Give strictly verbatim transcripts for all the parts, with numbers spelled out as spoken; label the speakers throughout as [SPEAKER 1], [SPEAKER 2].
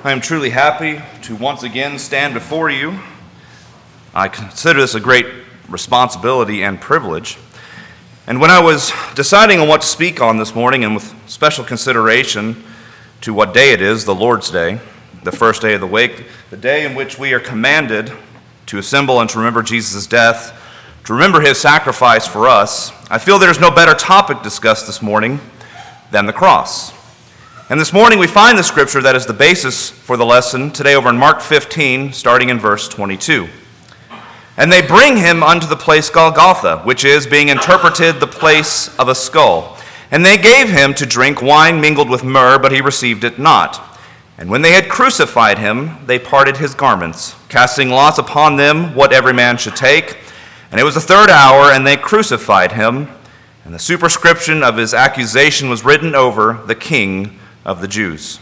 [SPEAKER 1] I am truly happy to once again stand before you. I consider this a great responsibility and privilege. And when I was deciding on what to speak on this morning, and with special consideration to what day it is, the Lord's Day, the first day of the week, the day in which we are commanded to assemble and to remember Jesus' death, to remember his sacrifice for us, I feel there's no better topic discussed this morning than the cross. And this morning we find the scripture that is the basis for the lesson today over in Mark fifteen, starting in verse twenty-two. And they bring him unto the place Golgotha, which is, being interpreted, the place of a skull. And they gave him to drink wine mingled with myrrh, but he received it not. And when they had crucified him, they parted his garments, casting lots upon them what every man should take. And it was the third hour, and they crucified him. And the superscription of his accusation was written over, the King of the Jews.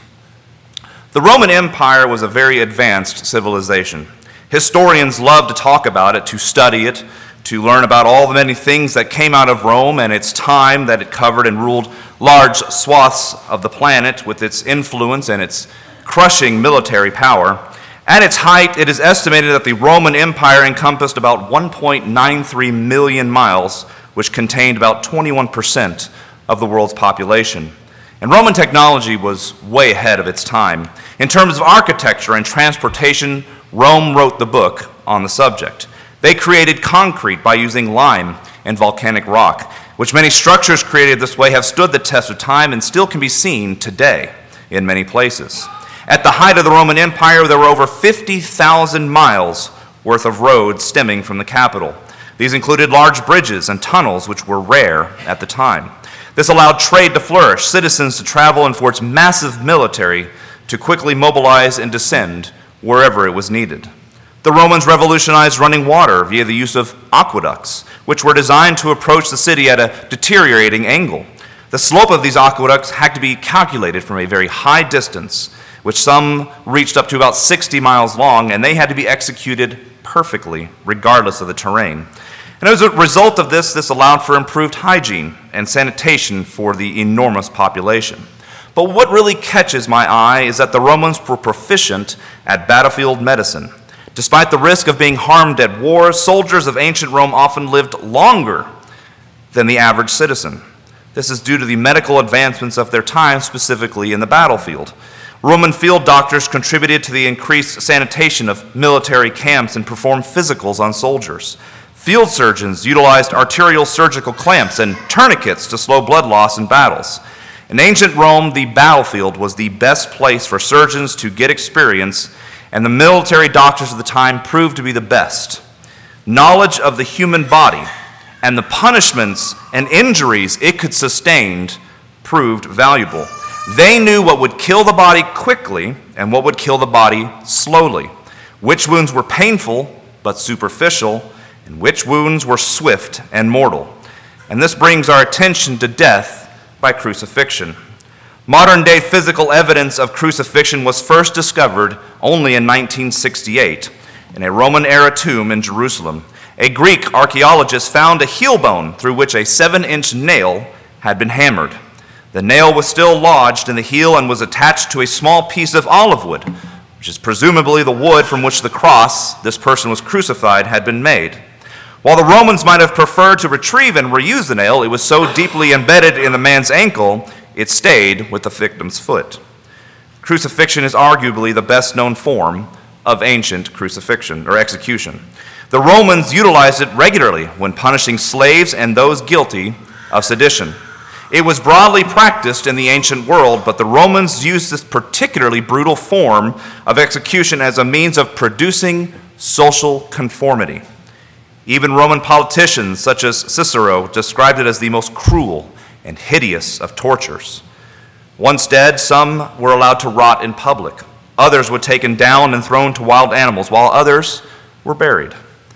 [SPEAKER 1] The Roman Empire was a very advanced civilization. Historians love to talk about it, to study it, to learn about all the many things that came out of Rome and its time that it covered and ruled large swaths of the planet with its influence and its crushing military power. At its height, it is estimated that the Roman Empire encompassed about one point nine three million miles, which contained about twenty-one percent of the world's population. And Roman technology was way ahead of its time. In terms of architecture and transportation, Rome wrote the book on the subject. They created concrete by using lime and volcanic rock, which many structures created this way have stood the test of time and still can be seen today in many places. At the height of the Roman Empire, there were over fifty thousand miles worth of roads stemming from the capital. These included large bridges and tunnels, which were rare at the time. This allowed trade to flourish, citizens to travel, and for its massive military to quickly mobilize and descend wherever it was needed. The Romans revolutionized running water via the use of aqueducts, which were designed to approach the city at a deteriorating angle. The slope of these aqueducts had to be calculated from a very high distance, which some reached up to about sixty miles long, and they had to be executed perfectly, regardless of the terrain. And as a result of this, this allowed for improved hygiene and sanitation for the enormous population. But what really catches my eye is that the Romans were proficient at battlefield medicine. Despite the risk of being harmed at war, soldiers of ancient Rome often lived longer than the average citizen. This is due to the medical advancements of their time, specifically in the battlefield. Roman field doctors contributed to the increased sanitation of military camps and performed physicals on soldiers. Field surgeons utilized arterial surgical clamps and tourniquets to slow blood loss in battles. In ancient Rome, the battlefield was the best place for surgeons to get experience, and the military doctors of the time proved to be the best. Knowledge of the human body and the punishments and injuries it could sustain proved valuable. They knew what would kill the body quickly and what would kill the body slowly, which wounds were painful but superficial, and which wounds were swift and mortal. And this brings our attention to death by crucifixion. Modern-day physical evidence of crucifixion was first discovered only in nineteen sixty-eight in a Roman-era tomb in Jerusalem. A Greek archaeologist found a heel bone through which a seven-inch nail had been hammered. The nail was still lodged in the heel and was attached to a small piece of olive wood, which is presumably the wood from which the cross this person was crucified had been made. While the Romans might have preferred to retrieve and reuse the nail, it was so deeply embedded in the man's ankle, it stayed with the victim's foot. Crucifixion is arguably the best known form of ancient crucifixion or execution. The Romans utilized it regularly when punishing slaves and those guilty of sedition. It was broadly practiced in the ancient world, but the Romans used this particularly brutal form of execution as a means of producing social conformity. Even Roman politicians, such as Cicero, described it as the most cruel and hideous of tortures. Once dead, some were allowed to rot in public. Others were taken down and thrown to wild animals, while others were buried.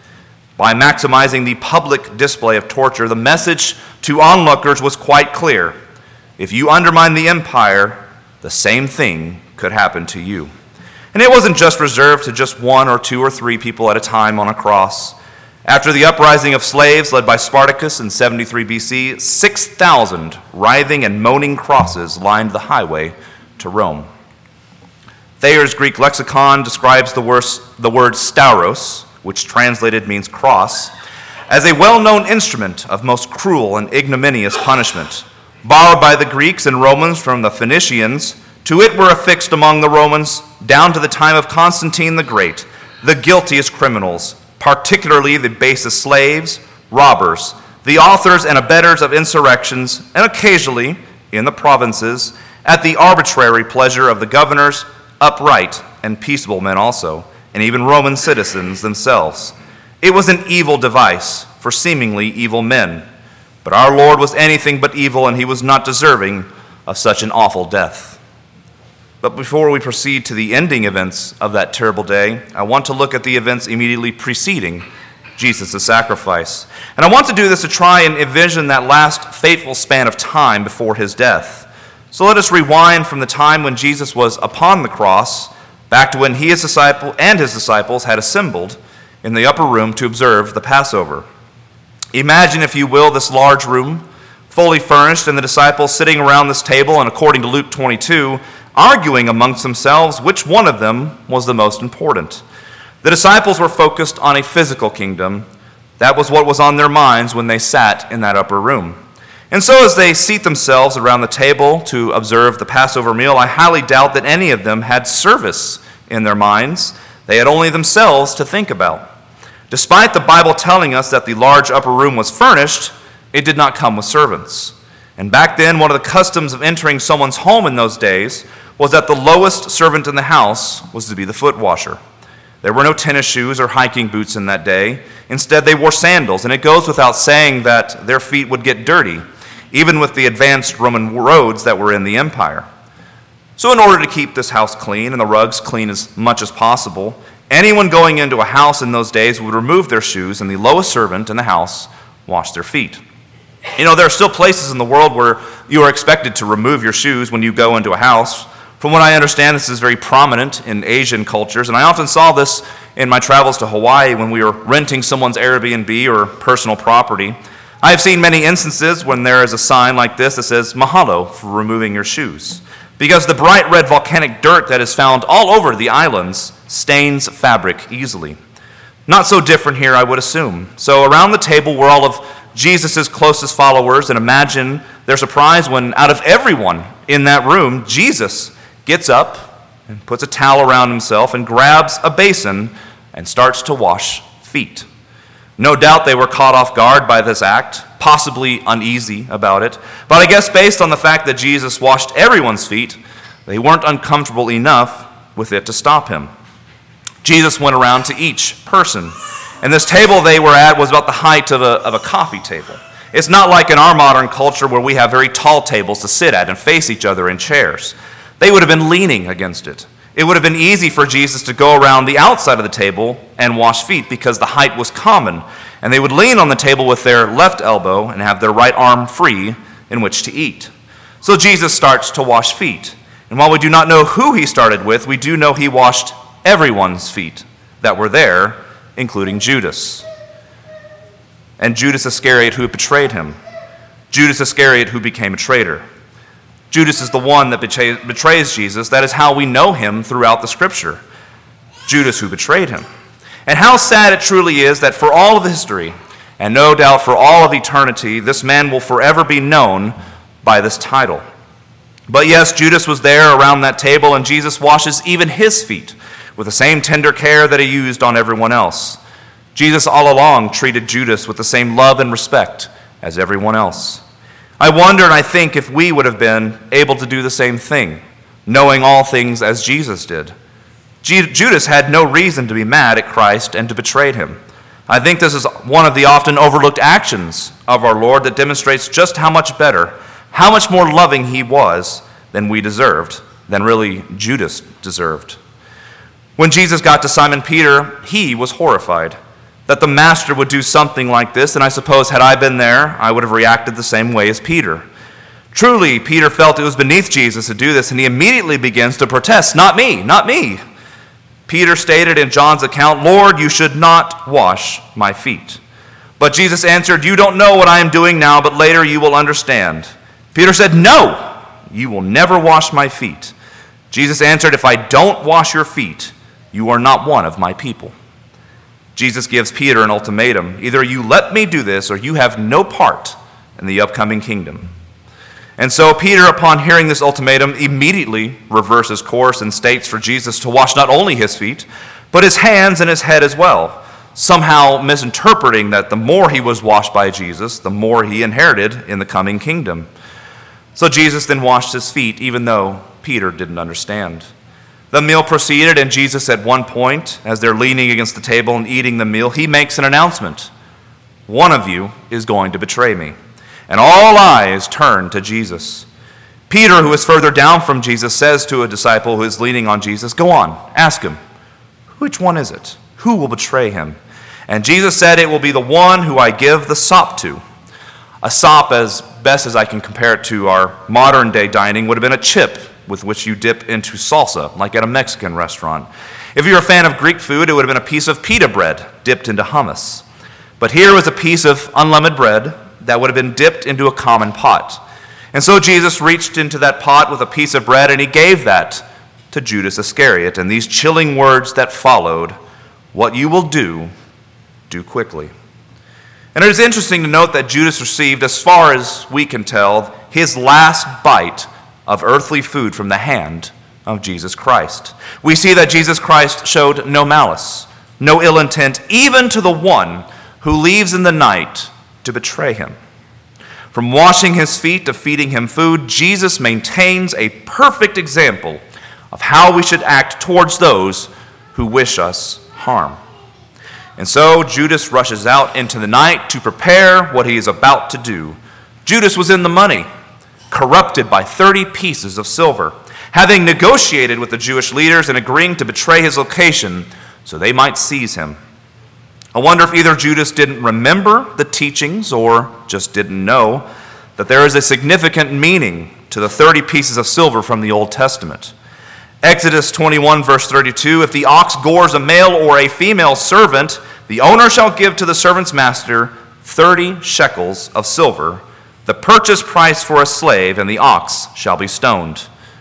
[SPEAKER 1] By maximizing the public display of torture, the message to onlookers was quite clear. If you undermine the empire, the same thing could happen to you. And it wasn't just reserved to just one or two or three people at a time on a cross. After the uprising of slaves led by Spartacus in seventy-three B C, six thousand writhing and moaning crosses lined the highway to Rome. Thayer's Greek lexicon describes the, worst, the word stauros, which translated means cross, as a well-known instrument of most cruel and ignominious punishment. Borrowed by the Greeks and Romans from the Phoenicians, to it were affixed among the Romans, down to the time of Constantine the Great, the guiltiest criminals, particularly the basest slaves, robbers, the authors and abettors of insurrections, and occasionally, in the provinces, at the arbitrary pleasure of the governors, upright and peaceable men also, and even Roman citizens themselves. It was an evil device for seemingly evil men, but our Lord was anything but evil, and he was not deserving of such an awful death. But before we proceed to the ending events of that terrible day, I want to look at the events immediately preceding Jesus' sacrifice. And I want to do this to try and envision that last fateful span of time before his death. So let us rewind from the time when Jesus was upon the cross back to when he his disciple and his disciples had assembled in the upper room to observe the Passover. Imagine, if you will, this large room, fully furnished, and the disciples sitting around this table, and according to Luke twenty-two, arguing amongst themselves which one of them was the most important. The disciples were focused on a physical kingdom. That was what was on their minds when they sat in that upper room. And so as they seat themselves around the table to observe the Passover meal, I highly doubt that any of them had service in their minds. They had only themselves to think about. Despite the Bible telling us that the large upper room was furnished, it did not come with servants. And back then, one of the customs of entering someone's home in those days was that the lowest servant in the house was to be the foot washer. There were no tennis shoes or hiking boots in that day. Instead, they wore sandals, and it goes without saying that their feet would get dirty, even with the advanced Roman roads that were in the empire. So in order to keep this house clean and the rugs clean as much as possible, anyone going into a house in those days would remove their shoes, and the lowest servant in the house washed their feet. You know, there are still places in the world where you are expected to remove your shoes when you go into a house. From what I understand, this is very prominent in Asian cultures, and I often saw this in my travels to Hawaii when we were renting someone's Airbnb or personal property. I have seen many instances when there is a sign like this that says, "Mahalo for removing your shoes," because the bright red volcanic dirt that is found all over the islands stains fabric easily. Not so different here, I would assume. So around the table were all of Jesus' closest followers, and imagine their surprise when out of everyone in that room, Jesus gets up and puts a towel around himself and grabs a basin and starts to wash feet. No doubt they were caught off guard by this act, possibly uneasy about it, but I guess based on the fact that Jesus washed everyone's feet, they weren't uncomfortable enough with it to stop him. Jesus went around to each person, and this table they were at was about the height of a, of a coffee table. It's not like in our modern culture where we have very tall tables to sit at and face each other in chairs. They would have been leaning against it. It would have been easy for Jesus to go around the outside of the table and wash feet because the height was common, and they would lean on the table with their left elbow and have their right arm free in which to eat. So Jesus starts to wash feet. And while we do not know who he started with, we do know he washed everyone's feet that were there, including Judas. And Judas Iscariot, who betrayed him. Judas Iscariot, who became a traitor. Judas is the one that betrays Jesus. That is how we know him throughout the Scripture. Judas, who betrayed him. And how sad it truly is that for all of history, and no doubt for all of eternity, this man will forever be known by this title. But yes, Judas was there around that table, and Jesus washes even his feet with the same tender care that he used on everyone else. Jesus all along treated Judas with the same love and respect as everyone else. I wonder and I think if we would have been able to do the same thing, knowing all things as Jesus did. G- Judas had no reason to be mad at Christ and to betray him. I think this is one of the often overlooked actions of our Lord that demonstrates just how much better, how much more loving he was than we deserved, than really Judas deserved. When Jesus got to Simon Peter, he was horrified that the master would do something like this, and I suppose had I been there, I would have reacted the same way as Peter. Truly, Peter felt it was beneath Jesus to do this, and he immediately begins to protest, "Not me, not me." Peter stated in John's account, "Lord, you should not wash my feet." But Jesus answered, "You don't know what I am doing now, but later you will understand." Peter said, "No, you will never wash my feet." Jesus answered, "If I don't wash your feet, you are not one of my people." Jesus gives Peter an ultimatum. Either you let me do this or you have no part in the upcoming kingdom. And so Peter, upon hearing this ultimatum, immediately reverses course and states for Jesus to wash not only his feet, but his hands and his head as well, somehow misinterpreting that the more he was washed by Jesus, the more he inherited in the coming kingdom. So Jesus then washed his feet, even though Peter didn't understand. The meal proceeded, and Jesus at one point, as they're leaning against the table and eating the meal, he makes an announcement. One of you is going to betray me. And all eyes turn to Jesus. Peter, who is further down from Jesus, says to a disciple who is leaning on Jesus, "Go on, ask him, which one is it? Who will betray him?" And Jesus said, "It will be the one who I give the sop to." A sop, as best as I can compare it to our modern day dining, would have been a chip with which you dip into salsa, like at a Mexican restaurant. If you're a fan of Greek food, it would have been a piece of pita bread dipped into hummus. But here was a piece of unleavened bread that would have been dipped into a common pot. And so Jesus reached into that pot with a piece of bread, and he gave that to Judas Iscariot. And these chilling words that followed, "What you will do, do quickly." And it is interesting to note that Judas received, as far as we can tell, his last bite of earthly food from the hand of Jesus Christ. We see that Jesus Christ showed no malice, no ill intent, even to the one who leaves in the night to betray him. From washing his feet to feeding him food, Jesus maintains a perfect example of how we should act towards those who wish us harm. And so Judas rushes out into the night to prepare what he is about to do. Judas was in the money, corrupted by thirty pieces of silver, having negotiated with the Jewish leaders and agreeing to betray his location so they might seize him. I wonder if either Judas didn't remember the teachings or just didn't know that there is a significant meaning to the thirty pieces of silver from the Old Testament. Exodus twenty-one, verse thirty-two, "If the ox gores a male or a female servant, the owner shall give to the servant's master thirty shekels of silver, the purchase price for a slave, and the ox shall be stoned."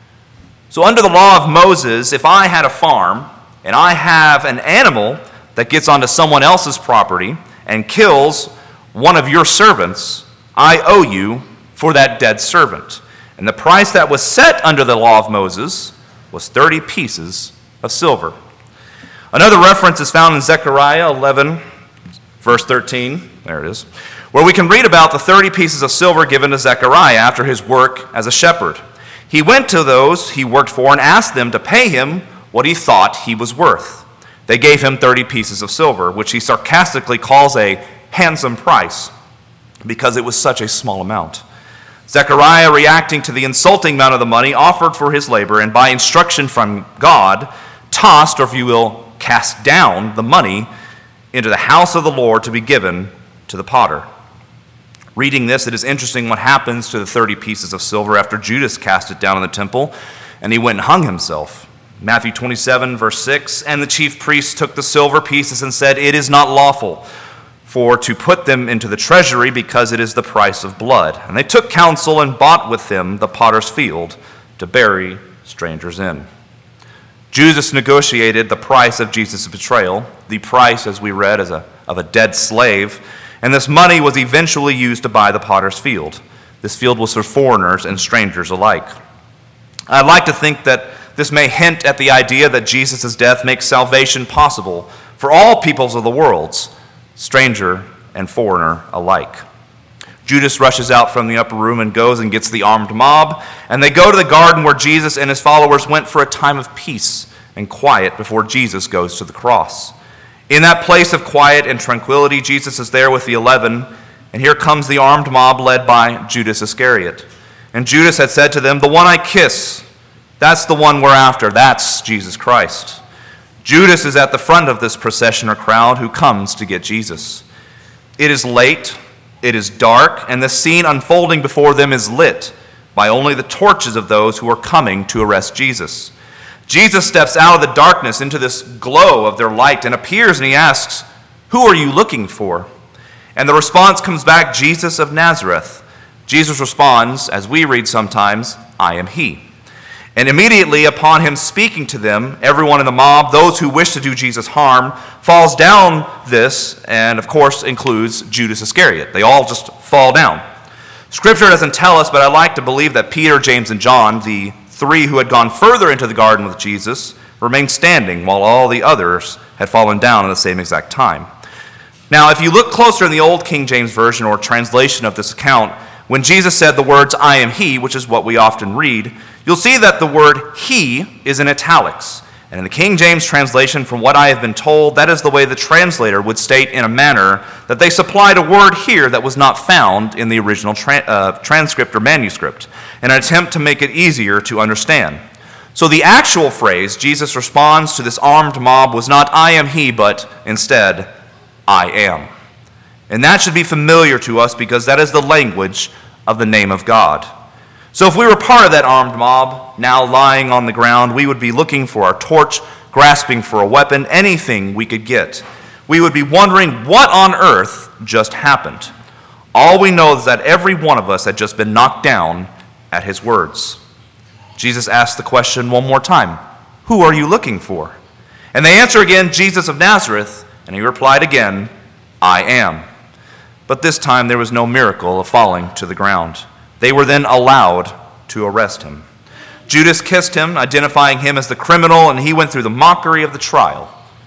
[SPEAKER 1] So under the law of Moses, if I had a farm and I have an animal that gets onto someone else's property and kills one of your servants, I owe you for that dead servant. And the price that was set under the law of Moses was thirty pieces of silver. Another reference is found in Zechariah eleven, verse thirteen, there it is, where we can read about the thirty pieces of silver given to Zechariah after his work as a shepherd. He went to those he worked for and asked them to pay him what he thought he was worth. They gave him thirty pieces of silver, which he sarcastically calls a handsome price because it was such a small amount. Zechariah, reacting to the insulting amount of the money offered for his labor, and by instruction from God, tossed, or if you will, cast down the money into the house of the Lord to be given to the potter. Reading this, it is interesting what happens to the thirty pieces of silver after Judas cast it down in the temple and he went and hung himself. Matthew twenty-seven, verse six, "And the chief priests took the silver pieces and said, 'It is not lawful for to put them into the treasury, because it is the price of blood.' And they took counsel and bought with them the potter's field to bury strangers in." Judas negotiated the price of Jesus' betrayal, the price, as we read, as a, of a dead slave, and this money was eventually used to buy the potter's field. This field was for foreigners and strangers alike. I'd like to think that this may hint at the idea that Jesus' death makes salvation possible for all peoples of the world, stranger and foreigner alike. Judas rushes out from the upper room and goes and gets the armed mob, and they go to the garden where Jesus and his followers went for a time of peace and quiet before Jesus goes to the cross. In that place of quiet and tranquility, Jesus is there with the eleven, and here comes the armed mob led by Judas Iscariot. And Judas had said to them, "The one I kiss, that's the one we're after. That's Jesus Christ." Judas is at the front of this procession or crowd who comes to get Jesus. It is late, it is dark, and the scene unfolding before them is lit by only the torches of those who are coming to arrest Jesus. Jesus steps out of the darkness into this glow of their light and appears, and he asks, "Who are you looking for?" And the response comes back, "Jesus of Nazareth." Jesus responds, as we read sometimes, "I am he." And immediately upon him speaking to them, everyone in the mob, those who wish to do Jesus harm, falls down this, and of course includes Judas Iscariot. They all just fall down. Scripture doesn't tell us, but I like to believe that Peter, James, and John, the three who had gone further into the garden with Jesus, remained standing while all the others had fallen down at the same exact time. Now, if you look closer in the Old King James Version or translation of this account, when Jesus said the words, "I am he," which is what we often read, you'll see that the word "he" is in italics. And in the King James translation, from what I have been told, that is the way the translator would state in a manner that they supplied a word here that was not found in the original tra- uh, transcript or manuscript, in an attempt to make it easier to understand. So the actual phrase Jesus responds to this armed mob was not "I am he," but instead, "I am." And that should be familiar to us because that is the language of the name of God. So if we were part of that armed mob, now lying on the ground, we would be looking for our torch, grasping for a weapon, anything we could get. We would be wondering what on earth just happened. All we know is that every one of us had just been knocked down at his words. Jesus asked the question one more time, "Who are you looking for?" And they answer again, "Jesus of Nazareth." And he replied again, "I am." But this time there was no miracle of falling to the ground. They were then allowed to arrest him. Judas kissed him, identifying him as the criminal, and he went through the mockery of the trial.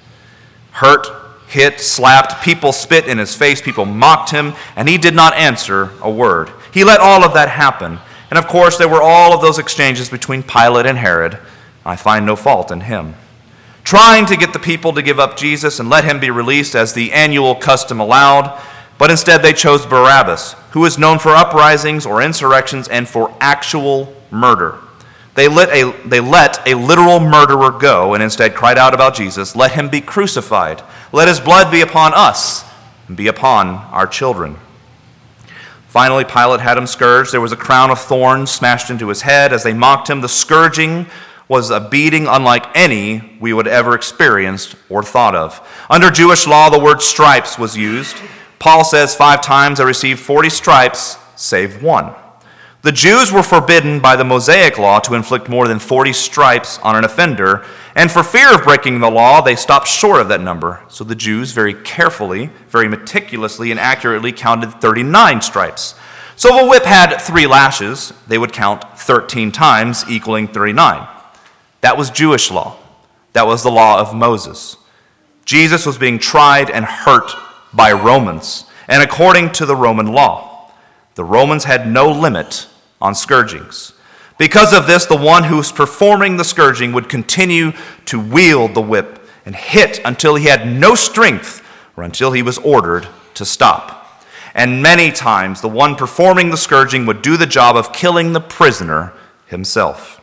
[SPEAKER 1] Hurt, hit, slapped, people spit in his face, people mocked him, and he did not answer a word. He let all of that happen. And of course, there were all of those exchanges between Pilate and Herod. I find no fault in him, trying to get the people to give up Jesus and let him be released as the annual custom allowed. But instead they chose Barabbas, who is known for uprisings or insurrections and for actual murder. They let, a, they let a literal murderer go and instead cried out about Jesus, "Let him be crucified. Let his blood be upon us and be upon our children." Finally, Pilate had him scourged. There was a crown of thorns smashed into his head as they mocked him. The scourging was a beating unlike any we would ever experienced or thought of. Under Jewish law, the word stripes was used. Paul says five times, "I received forty stripes, save one." The Jews were forbidden by the Mosaic law to inflict more than forty stripes on an offender, and for fear of breaking the law, they stopped short of that number. So the Jews very carefully, very meticulously, and accurately counted thirty-nine stripes. So if a whip had three lashes, they would count thirteen times, equaling thirty-nine. That was Jewish law. That was the law of Moses. Jesus was being tried and hurt by Romans, and according to the Roman law, the Romans had no limit on scourgings. Because of this, the one who was performing the scourging would continue to wield the whip and hit until he had no strength or until he was ordered to stop. And many times, the one performing the scourging would do the job of killing the prisoner himself.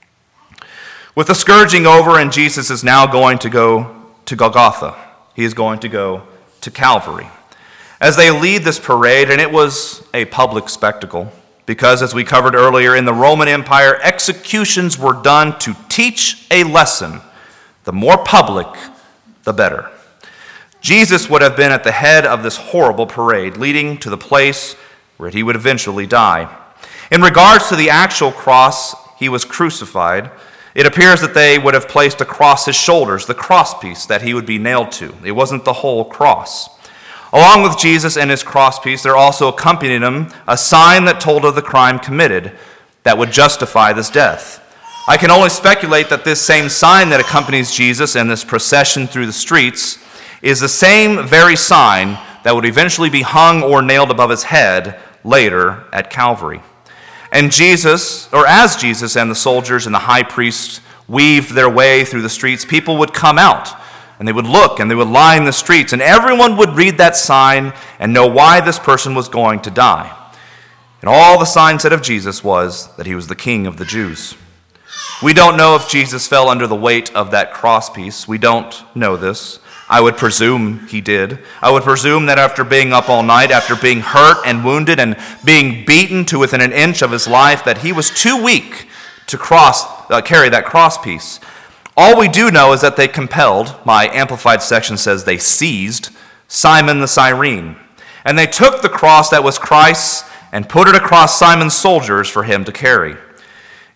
[SPEAKER 1] With the scourging over, and Jesus is now going to go to Golgotha. He is going to go to Calvary. As they lead this parade, and it was a public spectacle, because as we covered earlier, in the Roman Empire, executions were done to teach a lesson. The more public, the better. Jesus would have been at the head of this horrible parade, leading to the place where he would eventually die. In regards to the actual cross he was crucified, it appears that they would have placed across his shoulders the crosspiece that he would be nailed to. It wasn't the whole cross. Along with Jesus and his crosspiece, there also accompanied him a sign that told of the crime committed that would justify this death. I can only speculate that this same sign that accompanies Jesus in this procession through the streets is the same very sign that would eventually be hung or nailed above his head later at Calvary. And Jesus, or as Jesus and the soldiers and the high priest weaved their way through the streets, people would come out and they would look and they would line the streets, and everyone would read that sign and know why this person was going to die. And all the sign said of Jesus was that he was the King of the Jews. We don't know if Jesus fell under the weight of that crosspiece. We don't know this. I would presume he did. I would presume that after being up all night, after being hurt and wounded and being beaten to within an inch of his life, that he was too weak to cross, uh, carry that crosspiece. All we do know is that they compelled, my amplified section says they seized, Simon the Cyrene. And they took the cross that was Christ's and put it across Simon's soldiers for him to carry.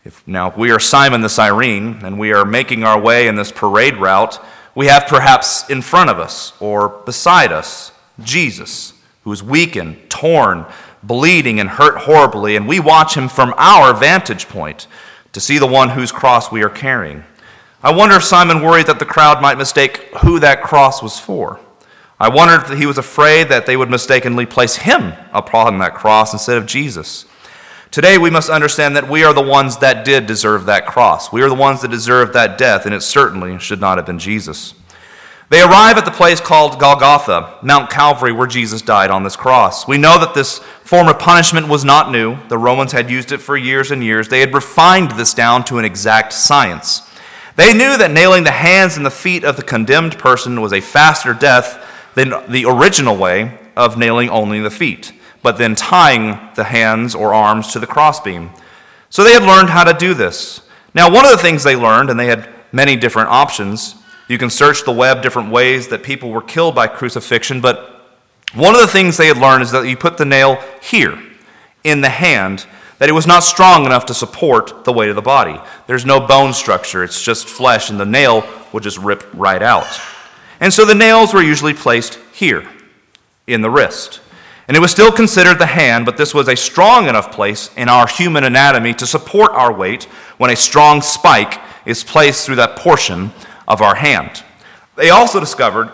[SPEAKER 1] If now if we are Simon the Cyrene and we are making our way in this parade route, we have perhaps in front of us or beside us Jesus, who is weakened, torn, bleeding, and hurt horribly, and we watch him from our vantage point to see the one whose cross we are carrying. I wonder if Simon worried that the crowd might mistake who that cross was for. I wondered if he was afraid that they would mistakenly place him upon that cross instead of Jesus. Today we must understand that we are the ones that did deserve that cross. We are the ones that deserved that death, and it certainly should not have been Jesus. They arrive at the place called Golgotha, Mount Calvary, where Jesus died on this cross. We know that this form of punishment was not new. The Romans had used it for years and years. They had refined this down to an exact science. They knew that nailing the hands and the feet of the condemned person was a faster death than the original way of nailing only the feet, but then tying the hands or arms to the crossbeam. So they had learned how to do this. Now, one of the things they learned, and they had many different options, you can search the web different ways that people were killed by crucifixion, but one of the things they had learned is that you put the nail here, in the hand, that it was not strong enough to support the weight of the body. There's no bone structure, it's just flesh, and the nail would just rip right out. And so the nails were usually placed here, in the wrist. And it was still considered the hand, but this was a strong enough place in our human anatomy to support our weight when a strong spike is placed through that portion of our hand. They also discovered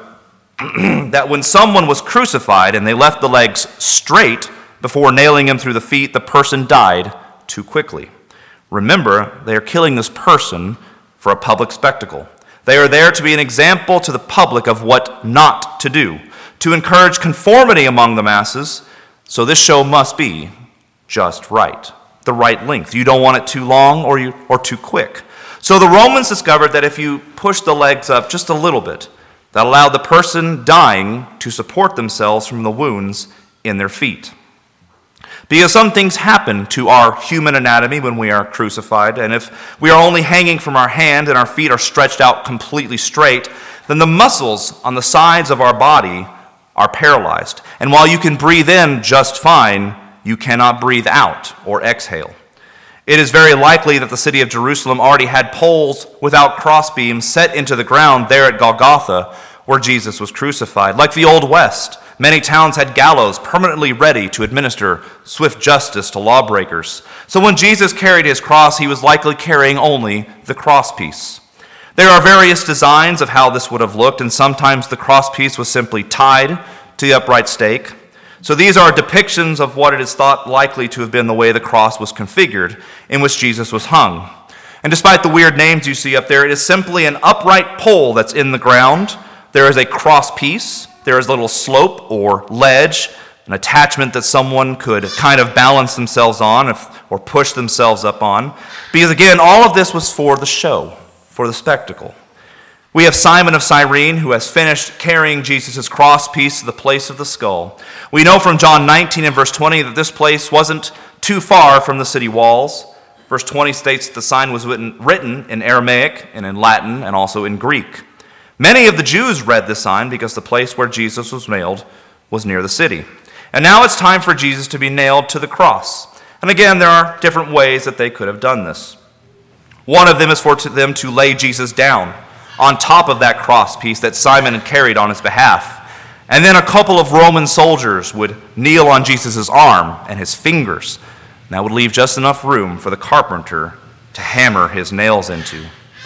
[SPEAKER 1] that when someone was crucified and they left the legs straight before nailing him through the feet, the person died too quickly. Remember, they are killing this person for a public spectacle. They are there to be an example to the public of what not to do, to encourage conformity among the masses, so this show must be just right, the right length. You don't want it too long or, you, or too quick. So the Romans discovered that if you push the legs up just a little bit, that allowed the person dying to support themselves from the wounds in their feet. Because some things happen to our human anatomy when we are crucified, and if we are only hanging from our hand and our feet are stretched out completely straight, then the muscles on the sides of our body are paralyzed. And while you can breathe in just fine, you cannot breathe out or exhale. It is very likely that the city of Jerusalem already had poles without crossbeams set into the ground there at Golgotha where Jesus was crucified. Like the Old West, many towns had gallows permanently ready to administer swift justice to lawbreakers. So when Jesus carried his cross, he was likely carrying only the crosspiece. There are various designs of how this would have looked, and sometimes the crosspiece was simply tied to the upright stake. So these are depictions of what it is thought likely to have been the way the cross was configured in which Jesus was hung. And despite the weird names you see up there, it is simply an upright pole that's in the ground. There is a crosspiece. There is a little slope or ledge, an attachment that someone could kind of balance themselves on if, or push themselves up on. Because again, all of this was for the show, for the spectacle. We have Simon of Cyrene, who has finished carrying Jesus' crosspiece to the place of the skull. We know from John nineteen and verse twenty that this place wasn't too far from the city walls. Verse twenty states that the sign was written, written in Aramaic and in Latin and also in Greek. Many of the Jews read this sign because the place where Jesus was nailed was near the city. And now it's time for Jesus to be nailed to the cross. And again, there are different ways that they could have done this. One of them is for them to lay Jesus down on top of that crosspiece that Simon had carried on his behalf. And then a couple of Roman soldiers would kneel on Jesus' arm and his fingers. And that would leave just enough room for the carpenter to hammer his nails into.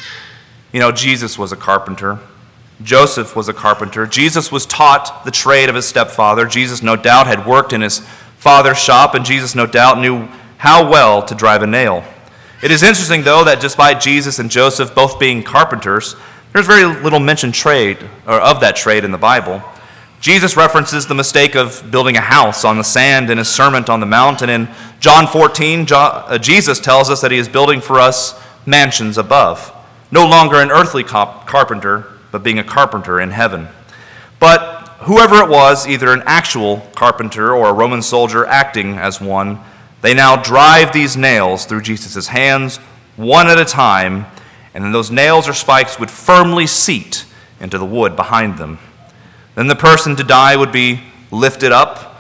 [SPEAKER 1] You know, Jesus was a carpenter. Joseph was a carpenter. Jesus was taught the trade of his stepfather. Jesus, no doubt, had worked in his father's shop, and Jesus, no doubt, knew how well to drive a nail. It is interesting, though, that despite Jesus and Joseph both being carpenters, there's very little mention trade or of that trade in the Bible. Jesus references the mistake of building a house on the sand in his Sermon on the Mount, and in John fourteen, Jesus tells us that he is building for us mansions above. No longer an earthly carpenter, but being a carpenter in heaven. But whoever it was, either an actual carpenter or a Roman soldier acting as one, they now drive these nails through Jesus' hands one at a time, and then those nails or spikes would firmly seat into the wood behind them. Then the person to die would be lifted up,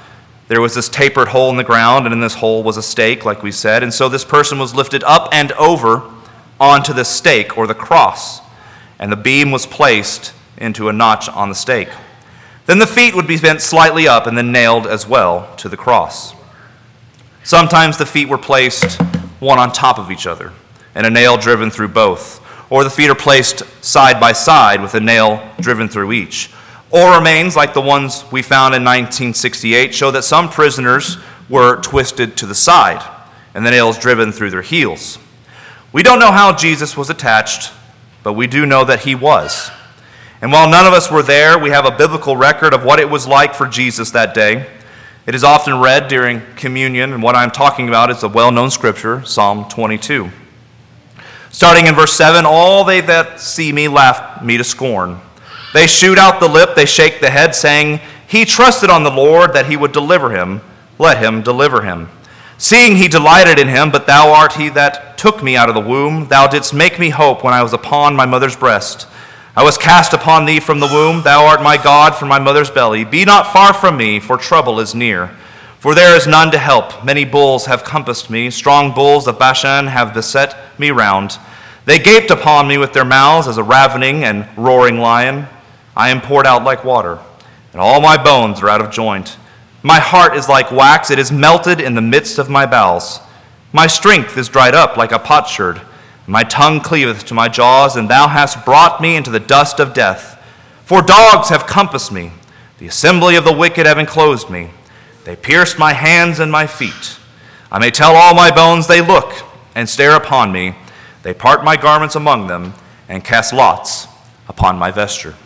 [SPEAKER 1] There was this tapered hole in the ground, and in this hole was a stake, like we said. And so this person was lifted up and over onto the stake, or the cross, and the beam was placed into a notch on the stake. Then the feet would be bent slightly up and then nailed as well to the cross. Sometimes the feet were placed one on top of each other, and a nail driven through both. Or the feet are placed side by side with a nail driven through each. Or remains, like the ones we found in nineteen sixty-eight, show that some prisoners were twisted to the side, and the nails driven through their heels. We don't know how Jesus was attached, but we do know that he was. And while none of us were there, we have a biblical record of what it was like for Jesus that day. It is often read during communion, and what I'm talking about is a well-known scripture, Psalm twenty-two. Starting in verse seven, all they that see me laugh me to scorn. They shoot out the lip, they shake the head, saying, He trusted on the Lord that he would deliver him. Let him deliver him. Seeing he delighted in him, but thou art he that took me out of the womb. Thou didst make me hope when I was upon my mother's breast. I was cast upon thee from the womb. Thou art my God from my mother's belly. Be not far from me, for trouble is near. For there is none to help. Many bulls have compassed me. Strong bulls of Bashan have beset me round. They gaped upon me with their mouths as a ravening and roaring lion. I am poured out like water, and all my bones are out of joint. My heart is like wax. It is melted in the midst of my bowels. My strength is dried up like a potsherd. My tongue cleaveth to my jaws, and thou hast brought me into the dust of death. For dogs have compassed me. The assembly of the wicked have enclosed me. They pierced my hands and my feet. I may tell all my bones, they look and stare upon me. They part my garments among them and cast lots upon my vesture.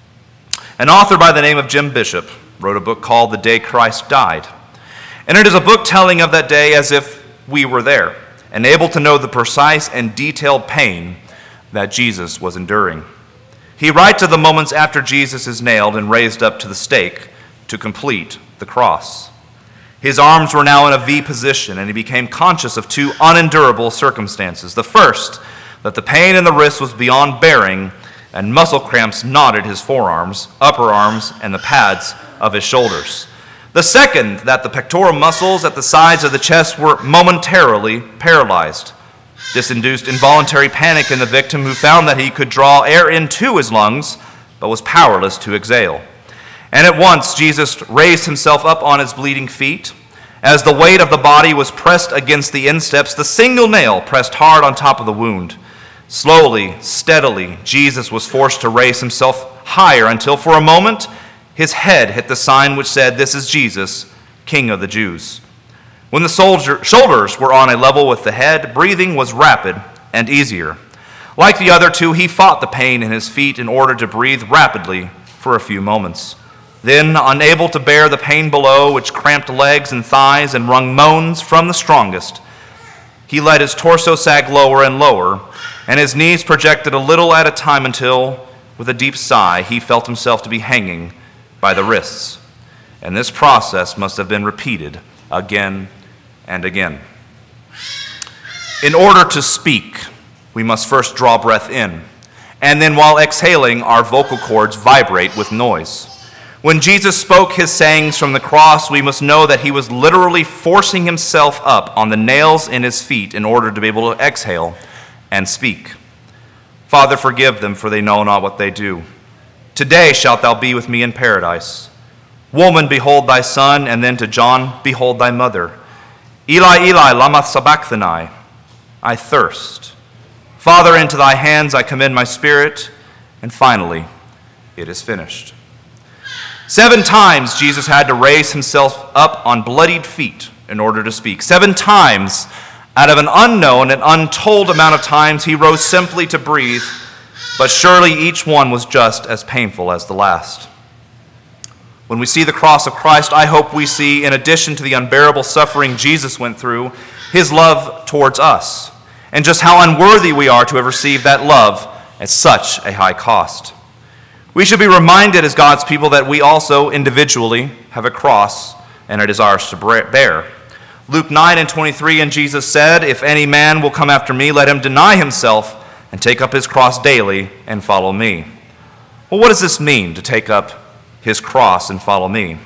[SPEAKER 1] An author by the name of Jim Bishop wrote a book called The Day Christ Died. And it is a book telling of that day as if we were there, and able to know the precise and detailed pain that Jesus was enduring. He writes of the moments after Jesus is nailed and raised up to the stake to complete the cross. His arms were now in a V position, and he became conscious of two unendurable circumstances. The first, that the pain in the wrist was beyond bearing, and muscle cramps knotted his forearms, upper arms, and the pads of his shoulders. The second, that the pectoral muscles at the sides of the chest were momentarily paralyzed. This induced involuntary panic in the victim, who found that he could draw air into his lungs, but was powerless to exhale. And at once Jesus raised himself up on his bleeding feet. As the weight of the body was pressed against the insteps, the single nail pressed hard on top of the wound. Slowly, steadily, Jesus was forced to raise himself higher until for a moment his head hit the sign which said, This is Jesus, King of the Jews. When the soldier, shoulders were on a level with the head, breathing was rapid and easier. Like the other two, he fought the pain in his feet in order to breathe rapidly for a few moments. Then, unable to bear the pain below, which cramped legs and thighs and wrung moans from the strongest, he let his torso sag lower and lower, and his knees projected a little at a time until, with a deep sigh, he felt himself to be hanging by the wrists. And this process must have been repeated again and again. In order to speak, we must first draw breath in, and then while exhaling, our vocal cords vibrate with noise. When Jesus spoke his sayings from the cross, we must know that he was literally forcing himself up on the nails in his feet in order to be able to exhale and speak. Father, forgive them, for they know not what they do. Today shalt thou be with me in paradise. Woman, behold thy son, and then to John, behold thy mother. Eli, Eli, lama sabachthani. I thirst. Father, into thy hands I commend my spirit. And finally, it is finished. Seven times Jesus had to raise himself up on bloodied feet in order to speak. Seven times out of an unknown and untold amount of times he rose simply to breathe, but surely each one was just as painful as the last. When we see the cross of Christ, I hope we see, in addition to the unbearable suffering Jesus went through, his love towards us, and just how unworthy we are to have received that love at such a high cost. We should be reminded as God's people that we also individually have a cross and it is ours to bear. Luke nine and twenty-three, and Jesus said, If any man will come after me, let him deny himself and take up his cross daily and follow me. Well, what does this mean, to take up his cross and follow me?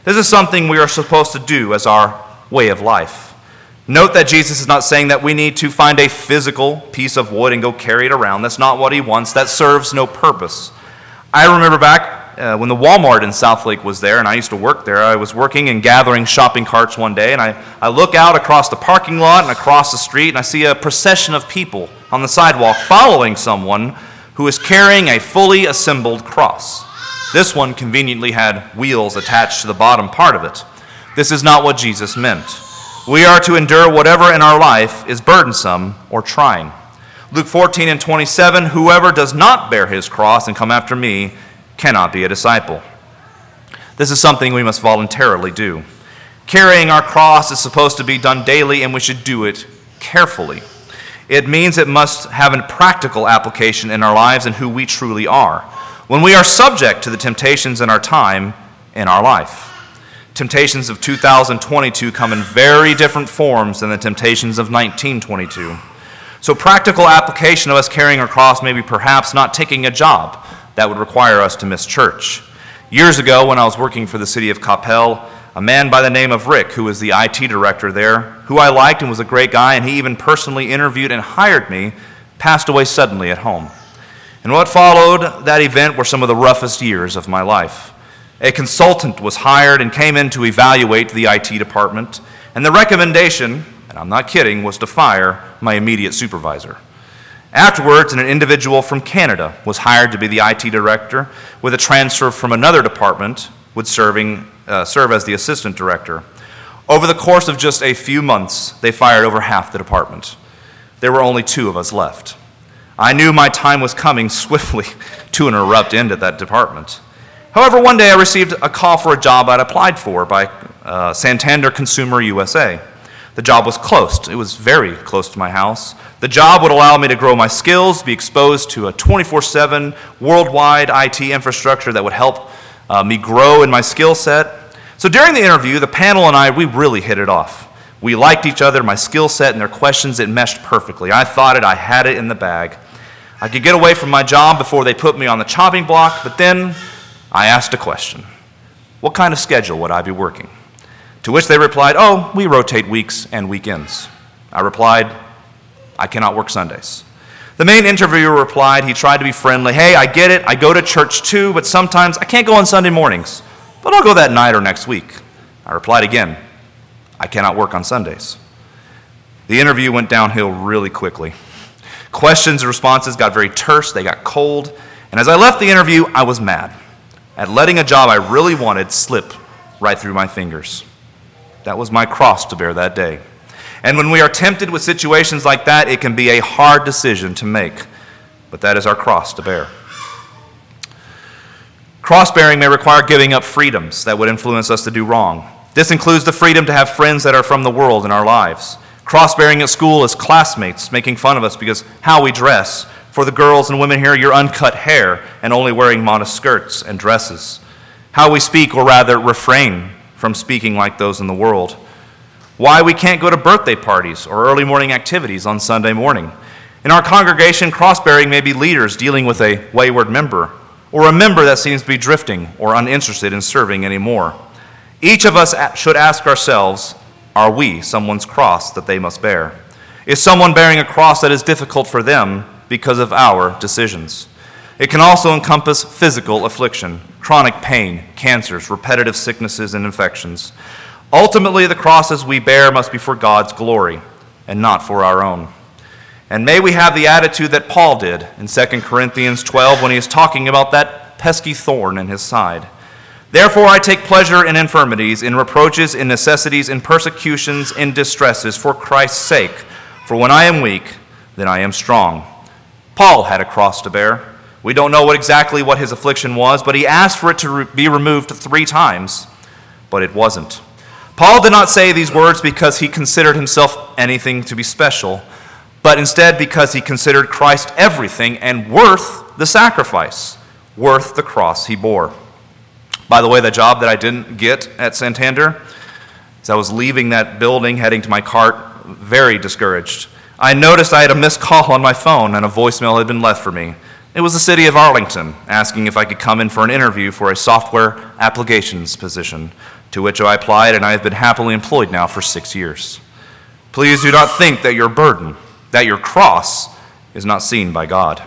[SPEAKER 1] This is something we are supposed to do as our way of life. Note that Jesus is not saying that we need to find a physical piece of wood and go carry it around. That's not what he wants. That serves no purpose. I remember back uh, when the Walmart in Southlake was there, and I used to work there. I was working and gathering shopping carts one day, and I, I look out across the parking lot and across the street, and I see a procession of people on the sidewalk following someone who is carrying a fully assembled cross. This one conveniently had wheels attached to the bottom part of it. This is not what Jesus meant. We are to endure whatever in our life is burdensome or trying. Luke fourteen and twenty-seven, whoever does not bear his cross and come after me cannot be a disciple. This is something we must voluntarily do. Carrying our cross is supposed to be done daily, and we should do it carefully. It means it must have a practical application in our lives and who we truly are, when we are subject to the temptations in our time in our life. Temptations of two thousand twenty-two come in very different forms than the temptations of nineteen twenty-two. So practical application of us carrying our cross may be perhaps not taking a job that would require us to miss church. Years ago, when I was working for the city of Coppell, a man by the name of Rick, who was the I T director there, who I liked and was a great guy, and he even personally interviewed and hired me, passed away suddenly at home. And what followed that event were some of the roughest years of my life. A consultant was hired and came in to evaluate the I T department, and the recommendation, and I'm not kidding, was to fire my immediate supervisor. Afterwards, an individual from Canada was hired to be the I T director, with a transfer from another department would serving, uh, serve as the assistant director. Over the course of just a few months, they fired over half the department. There were only two of us left. I knew my time was coming swiftly to an abrupt end at that department. However, one day I received a call for a job I'd applied for by uh, Santander Consumer U S A. The job was close. It was very close to my house. The job would allow me to grow my skills, be exposed to a twenty-four seven worldwide I T infrastructure that would help uh, me grow in my skill set. So during the interview, the panel and I, we really hit it off. We liked each other, my skill set, and their questions, it meshed perfectly. I thought it, I had it in the bag. I could get away from my job before they put me on the chopping block, but then I asked a question. What kind of schedule would I be working? To which they replied, oh, we rotate weeks and weekends. I replied, I cannot work Sundays. The main interviewer replied, he tried to be friendly, hey, I get it, I go to church too, but sometimes I can't go on Sunday mornings, but I'll go that night or next week. I replied again, I cannot work on Sundays. The interview went downhill really quickly. Questions and responses got very terse, they got cold, and as I left the interview, I was mad at letting a job I really wanted slip right through my fingers. That was my cross to bear that day. And when we are tempted with situations like that, it can be a hard decision to make, but that is our cross to bear. Cross-bearing may require giving up freedoms that would influence us to do wrong. This includes the freedom to have friends that are from the world in our lives. Cross-bearing at school is classmates making fun of us because how we dress. For the girls and women here, your uncut hair and only wearing modest skirts and dresses. How we speak, or rather refrain from speaking like those in the world. Why we can't go to birthday parties or early morning activities on Sunday morning. In our congregation, cross-bearing may be leaders dealing with a wayward member, or a member that seems to be drifting or uninterested in serving anymore. Each of us should ask ourselves, are we someone's cross that they must bear? Is someone bearing a cross that is difficult for them because of our decisions? It can also encompass physical affliction, chronic pain, cancers, repetitive sicknesses, and infections. Ultimately, the crosses we bear must be for God's glory and not for our own. And may we have the attitude that Paul did in Second Corinthians twelve when he is talking about that pesky thorn in his side. Therefore I take pleasure in infirmities, in reproaches, in necessities, in persecutions, in distresses, for Christ's sake. For when I am weak, then I am strong. Paul had a cross to bear. We don't know what exactly what his affliction was, but he asked for it to re- be removed three times, but it wasn't. Paul did not say these words because he considered himself anything to be special, but instead because he considered Christ everything and worth the sacrifice, worth the cross he bore. By the way, the job that I didn't get at Santander, as I was leaving that building, heading to my cart, very discouraged. I noticed I had a missed call on my phone and a voicemail had been left for me. It was the city of Arlington asking if I could come in for an interview for a software applications position. to which I applied, and I have been happily employed now for six years. Please do not think that your burden, that your cross, is not seen by God."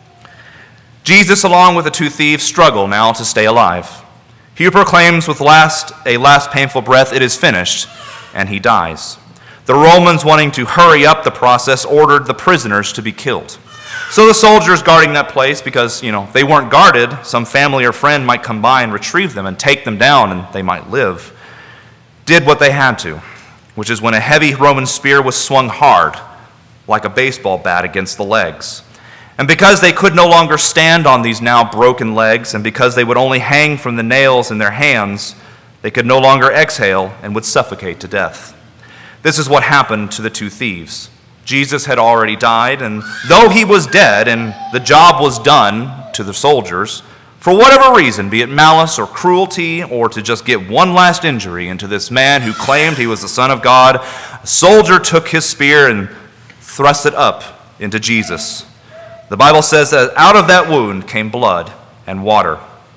[SPEAKER 1] Jesus, along with the two thieves, struggle now to stay alive. He proclaims with last a last painful breath, "It is finished," and he dies. The Romans, wanting to hurry up the process, ordered the prisoners to be killed. So the soldiers guarding that place, because, you know, if they weren't guarded, some family or friend might come by and retrieve them and take them down, and they might live, did what they had to, which is when a heavy Roman spear was swung hard, like a baseball bat, against the legs. And because they could no longer stand on these now broken legs, and because they would only hang from the nails in their hands, they could no longer exhale and would suffocate to death. This is what happened to the two thieves. Jesus had already died, and though he was dead and the job was done to the soldiers, for whatever reason, be it malice or cruelty or to just get one last injury into this man who claimed he was the Son of God, a soldier took his spear and thrust it up into Jesus. The Bible says that out of that wound came blood and water.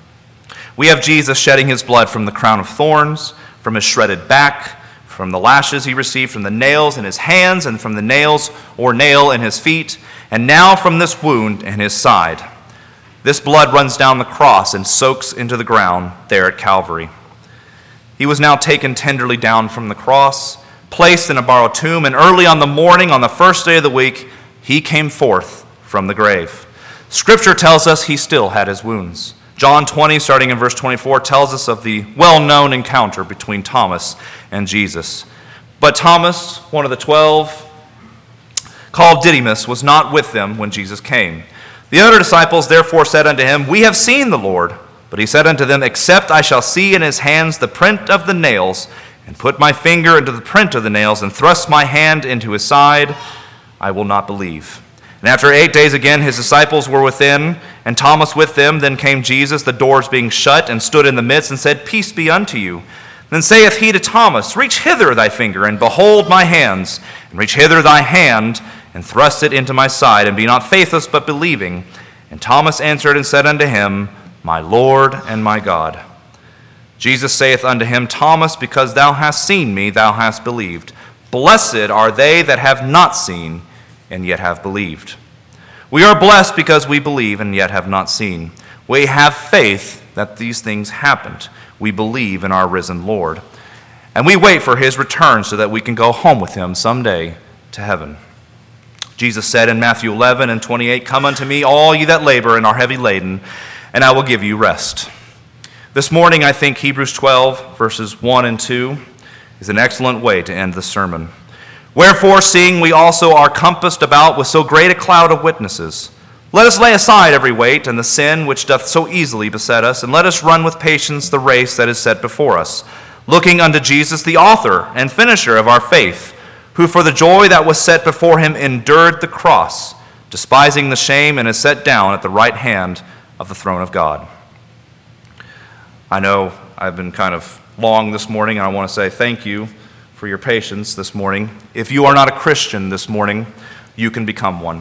[SPEAKER 1] We have Jesus shedding his blood from the crown of thorns, from his shredded back, from the lashes he received, from the nails in his hands, and from the nails or nail in his feet, and now from this wound in his side. This blood runs down the cross and soaks into the ground there at Calvary. He was now taken tenderly down from the cross, placed in a borrowed tomb, and early on the morning, on the first day of the week, he came forth from the grave. Scripture tells us he still had his wounds. John twenty, starting in verse twenty-four, tells us of the well-known encounter between Thomas and Jesus. But Thomas, one of the twelve, called Didymus, was not with them when Jesus came. The other disciples therefore said unto him, "We have seen the Lord." But he said unto them, "Except I shall see in his hands the print of the nails, and put my finger into the print of the nails, and thrust my hand into his side, I will not believe." And after eight days again his disciples were within, and Thomas with them. Then came Jesus, the doors being shut, and stood in the midst, and said, "Peace be unto you." Then saith he to Thomas, "Reach hither thy finger, and behold my hands, and reach hither thy hand, and thrust it into my side, and be not faithless, but believing." And Thomas answered and said unto him, "My Lord and my God." Jesus saith unto him, "Thomas, because thou hast seen me, thou hast believed. Blessed are they that have not seen, and yet have believed." We are blessed because we believe and yet have not seen. We have faith that these things happened. We believe in our risen Lord. And we wait for his return so that we can go home with him someday to heaven. Jesus said in Matthew eleven and twenty-eight, "Come unto me, all ye that labor and are heavy laden, and I will give you rest." This morning, I think Hebrews twelve, verses one and two, is an excellent way to end the sermon. "Wherefore, seeing we also are compassed about with so great a cloud of witnesses, let us lay aside every weight and the sin which doth so easily beset us, and let us run with patience the race that is set before us, looking unto Jesus, the author and finisher of our faith, who for the joy that was set before him endured the cross, despising the shame, and is set down at the right hand of the throne of God." I know I've been kind of long this morning, and I want to say thank you for your patience this morning. If you are not a Christian this morning, you can become one.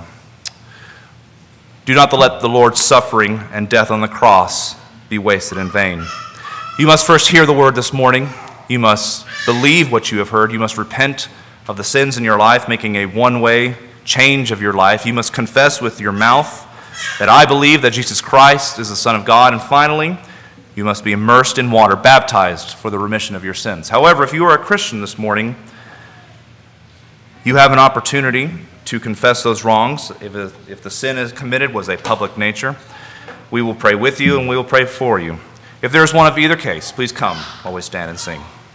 [SPEAKER 1] Do not let the Lord's suffering and death on the cross be wasted in vain. You must first hear the word this morning. You must believe what you have heard. You must repent of the sins in your life, making a one-way change of your life. You must confess with your mouth that I believe that Jesus Christ is the Son of God. And finally, you must be immersed in water, baptized for the remission of your sins. However, if you are a Christian this morning, you have an opportunity to confess those wrongs. If, it, if the sin is committed was a public nature, we will pray with you and we will pray for you. If there is one of either case, please come while we stand and sing.